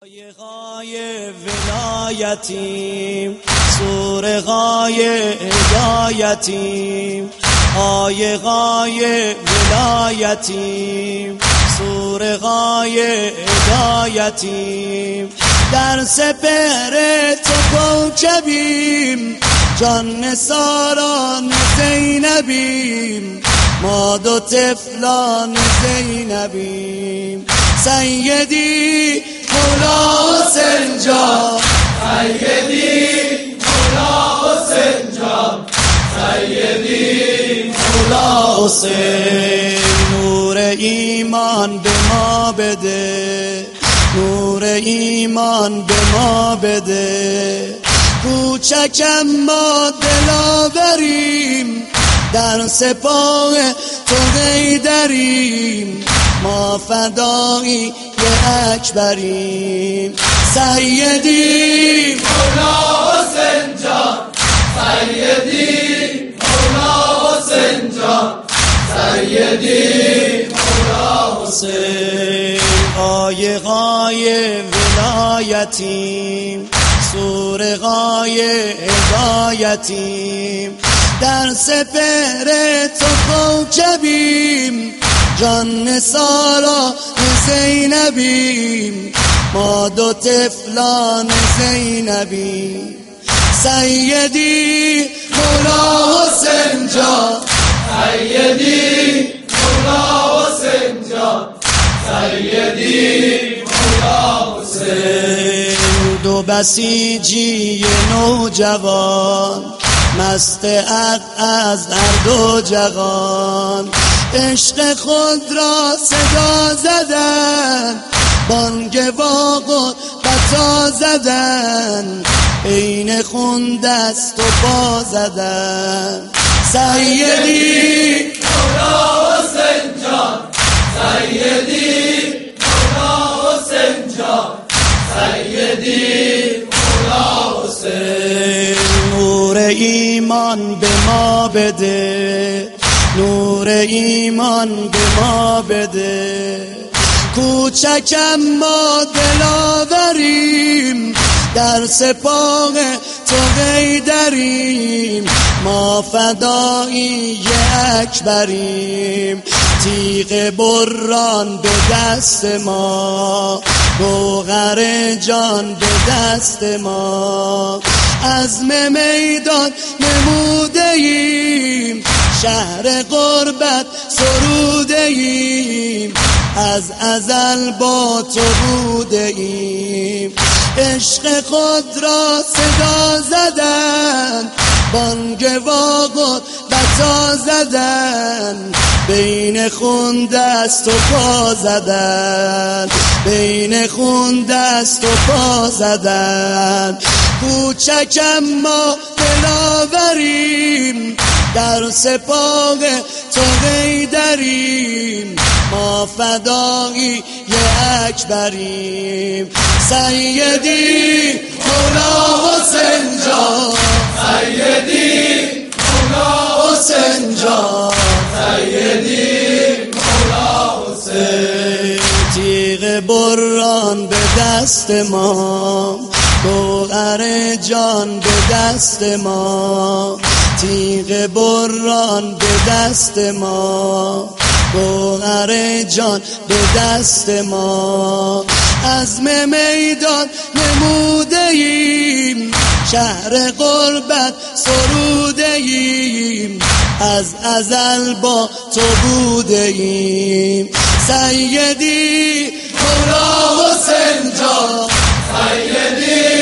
غای ولایتیم سور غای هدایتیم آی غای ولایتیم سور غای هدایتیم در سپهر تو کوکبیم جان نثاران زینبیم ما دو طفلان زینبیم سیدی مولا حسین جان سیدی مولا حسین جان سیدی مولا حسین نور ایمان به ما بده نور ایمان به ما بده کوچکم ما دلاوریم در سپاه تو حیدریم ما فدایی اکبریم سیدی مولا حسین جان سیدی مولا حسین جان سیدی مولا حسین آی غای ولایتیم سور غای هدایتیم در سپهر تو کوکبیم جان نثاران زینبیم ما دو طفلان زینبیم سیدی مولا حسین جان سیدی مولا حسین جان سیدی مولا حسین دو بسیجی نوجوان مست عقل از هر دو جهان عشق خود را صدا زدن بانگ واق و بتا زدن عین خون دست و پا زدن سیدی مولا حسین جان سیدی مولا حسین جان سیدی مولا حسین نور ایمان به ما بده نور ایمان به ما بده کوچکم ما دلاوریم در سپاه تو حیدریم ما فدایی اکبریم تیغ بران به دست ما گوهر جان به دست ما عزم میدان نموده ایم شهر غربت سروده ایم از ازل با تو بوده ایم عشق خود را صدا زدن بانگ واق و بتا زدن بین خون دست و پا زدن بین خون دست و پا زدن کوچکم ما دلاوریم در سپاه تو حیدریم ما فدایی اکبریم سیدی مولا حسین جان سیدی مولا حسین جان سیدی مولا حسین تیغ بران به دست ما گوهر جان به دست ما تیغ بران به دست ما گوهر جان به دست ما عزم میدان نموده ایم شهر غربت سروده ایم از ازل با تو بوده ایم سیدی مولا حسین جان سیدی